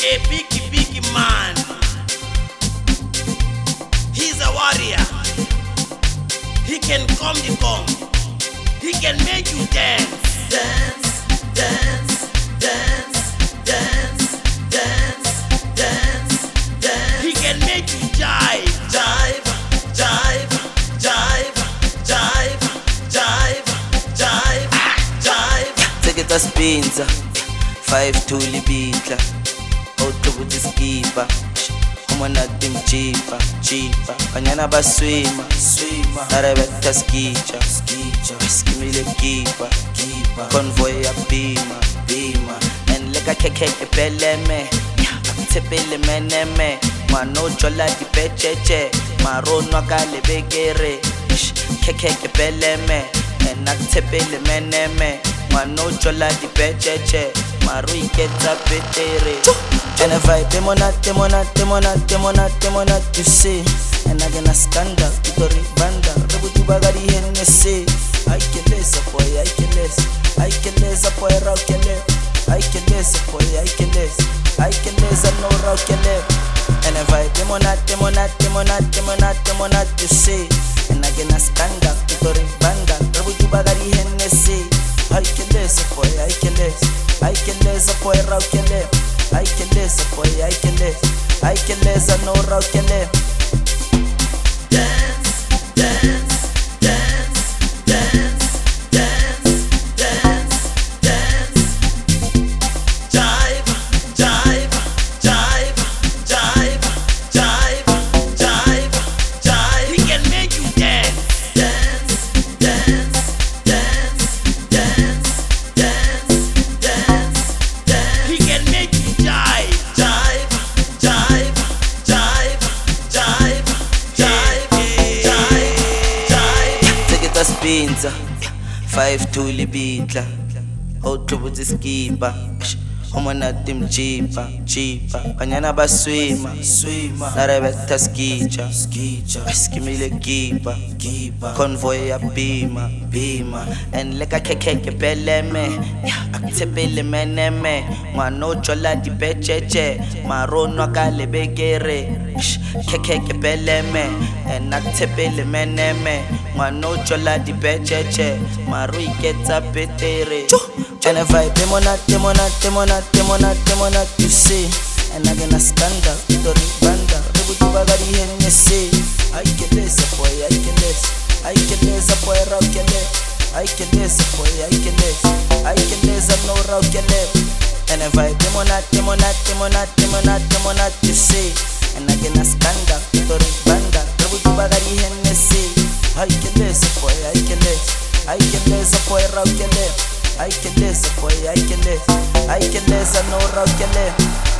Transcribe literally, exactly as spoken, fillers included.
a big, big man. He's a warrior. He can come the come. He can make you dance. Dance, dance, dance, dance, dance, dance, dance. He can make you jive, jive, jive, jive, jive, jive, jive, jive. Take it a spinza, five to libitla. Out with the skipa. Umana dim cheaper, cheaper. Kanyana ba swima, swima. Narebeta skicha, skicha. Skimile keeper, keeper. Convoy a bima, bima. And lega keke peleme, tepele meneme. Mano chola di pecheche, marono akale begere. Keke peleme, and nak tepele meneme. Mano chola di pecheche, maru iketa petere. And if I demonat, demonat, demonat, demonat, demonat, you see. And I get a scandal, Tori Banda, Rebutu Bagari Hennessy. I can less a boy, I can less. I can less a boy, Rockele. I can less a boy, I can less. I can less a no Rockele. And if I demonat, demonat, demonat, demonat, demonat, you see. And I get a scandal, Tori Banda, Rebutu Bagari Hennessy. I can less a boy, I can less. I can less a boy, Rockele. I can less, boy, I can less. I can less, I know how can live. Dance, dance, dance, dance, dance, dance, dance. Jive, jive, jive, jive, jive, jive, jive. He can make you dance. Dance, dance, dance, dance, dance, dance, dance. He can make you jive, jive, jive, jive, jive, jive, jive, jive. Take it a spinza, five to libitla. Out with the skipa. Umana dim cheaper, cheaper. Kanyana ba swima, swima. Narebeta skicha, skicha. Skimile keeper, keeper. Convoy a bima, bima. And lega keke peleme, actepele meneme. Mano chola di pecheche, marono akale begere. Keke peleme, and actepele meneme. Mano chola di pecheche, maru iketa petere. And if I demonat, demonat, demonat, demonat, demonat, you see. And I get a scandal, Tori Banda, Rebutu Bagari Hennessy. I can less a boy, I can less. I can less a boy, Rockele. I can less a boy, I can less. I can less a no Rockele. And if I demonat, demonat, demonat, demonat, demonat, you see. And I get a scandal, Tori Banda, Rebutu Bagari Hennessy. I can less a boy, I can less. I can less a boy, Rockele. I can less, boy, I can less. I can less, I know how can live.